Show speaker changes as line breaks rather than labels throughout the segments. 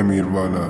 امیروالا.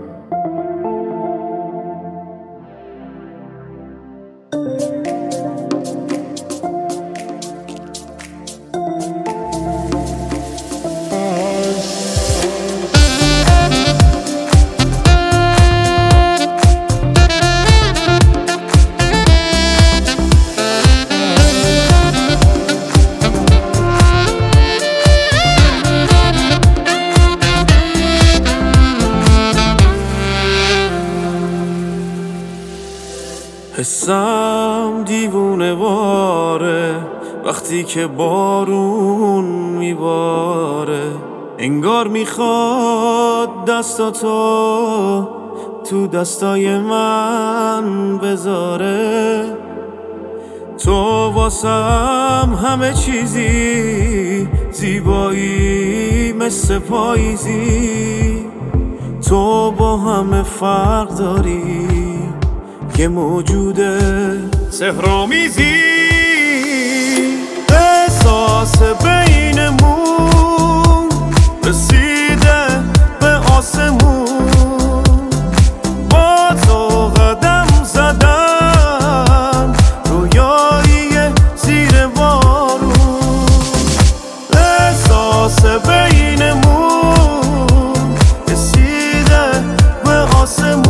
حسم دیوونه واره وقتی که بارون میباره، انگار میخواد دستاتو تو دستای من بذاره. تو واسم همه چیزی، زیبایی مثل پاییزی. تو با همه فرق داری، یه موجود سحرآمیزی. احساس بینمون رسیده به آسمون، با تو قدم زدن رویایی زیر بارون. احساس بینمون رسیده به آسمون،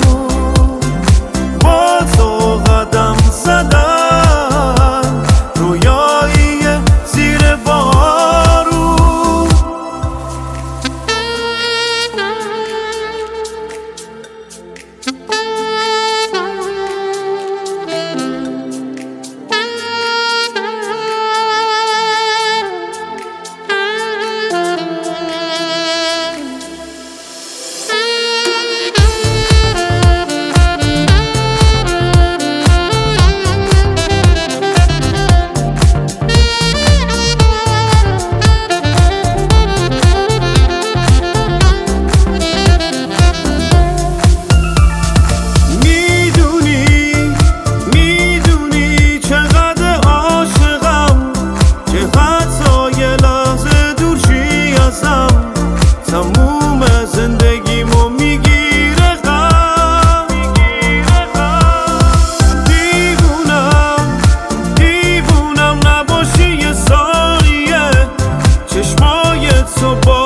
تموم زندگیمو میگیره غم. دیوونم نباشی یه ثانیه، چشمای تو با